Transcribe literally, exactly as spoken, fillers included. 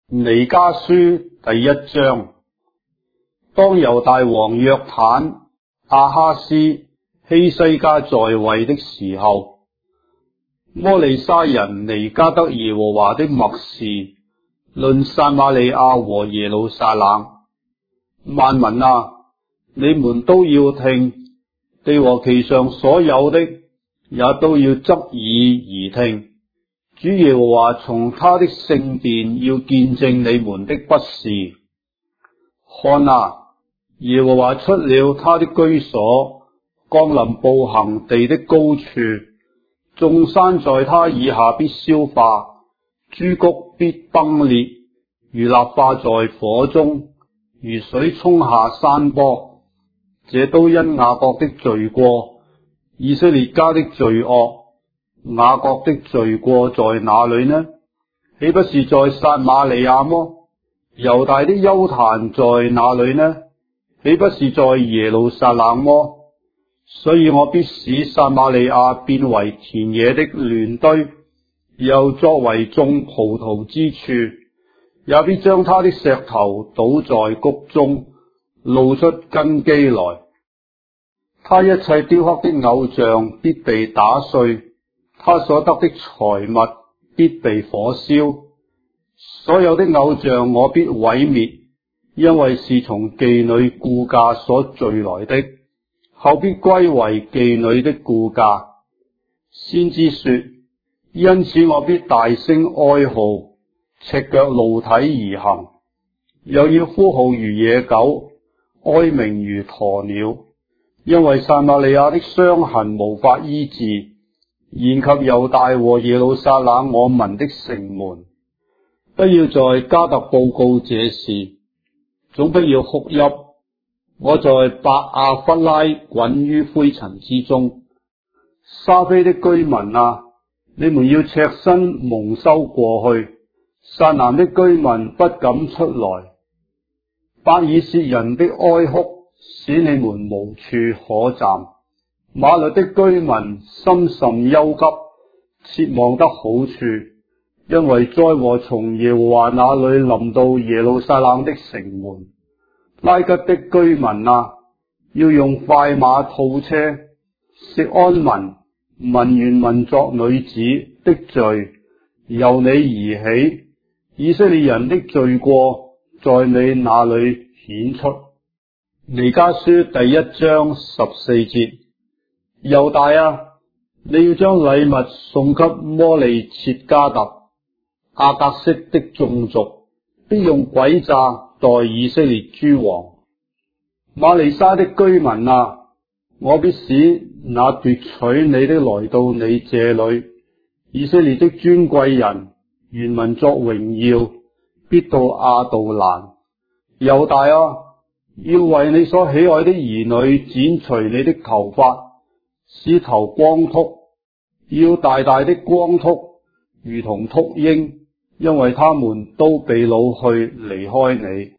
彌迦書第一章。當猶大王約坦、亞哈斯、希西家在位的時候，摩利沙人尼加得耶和華的默示，論撒瑪利亞和耶路撒冷。萬民啊，你們都要聽，地和其上所有的也都要側耳而聽。主耶和華從他的聖殿要見證你們的不是。看啊，耶和華出了他的居所，降臨步行地的高處，眾山在他以下必消化，諸谷必崩裂，如蠟化在火中，如水沖下山坡。這都因雅各的罪過，以色列家的罪惡。雅各的罪過在哪裏呢？豈不是在撒瑪利亞麼？猶大的邱壇在哪裏呢？豈不是在耶路撒冷麼？所以我必使撒瑪利亞變為田野的亂堆，又作為種葡萄之處，也必將他的石頭倒在谷中，露出根基來。他一切雕刻的偶像必被打碎，他所得的財物必被火燒，所有的偶像我必毀滅，因為是從妓女雇價所聚來的，後必歸為妓女的雇價。先知說：因此我必大聲哀號，赤腳露體而行，又要呼號如野狗，哀鳴如鴕鳥，因為撒瑪利亞的傷痕無法醫治，延及猶大和耶路撒冷我民的城門。不要在加特報告這事，總不要哭泣。我在伯亞弗拉滾於灰塵之中。沙斐的居民啊，你們要赤身蒙羞過去，撒南的居民不敢出來。伯爾薛人的哀哭使你們無處可站，馬律的居民心甚憂急，切望得好處，因為災禍從耶和華那裏臨到耶路撒冷的城門。拉吉的居民啊，要用快馬套車。錫安民、文原文作女子的罪由你而起，以色列人的罪過在你那裏顯出。彌迦書第一章十四節。猶大啊，你要將禮物送給摩利設加特、亞革悉的眾族，必用詭詐待以色列諸王。瑪利沙的居民啊，我必使那奪取你的來到你這裏。以色列的尊貴人，原文作榮耀，必到亞杜蘭。猶大啊，要為你所喜愛的兒女剪除你的頭髮，使頭光禿，要大大的光禿，如同禿鷹，因為他們都被擄去離開你。